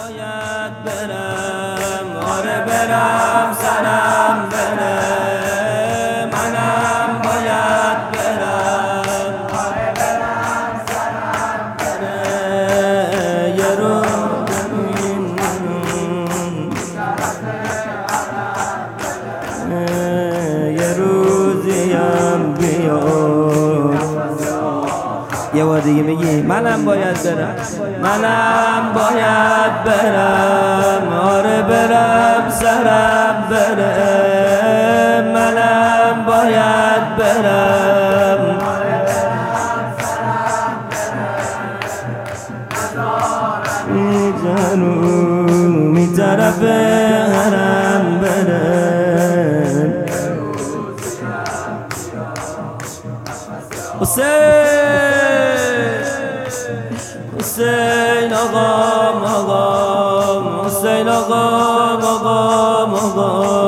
باید برم، آره برم سرم بره، منم باید برم، آره برم سرم بره. یه روزیم بیاد. یه بار دیگه میگی منم باید برم، منم باید برم، آره برم سرم بره، منم باید برم. می طرف حرم بره. حسین آقام، حسین آقام، آقام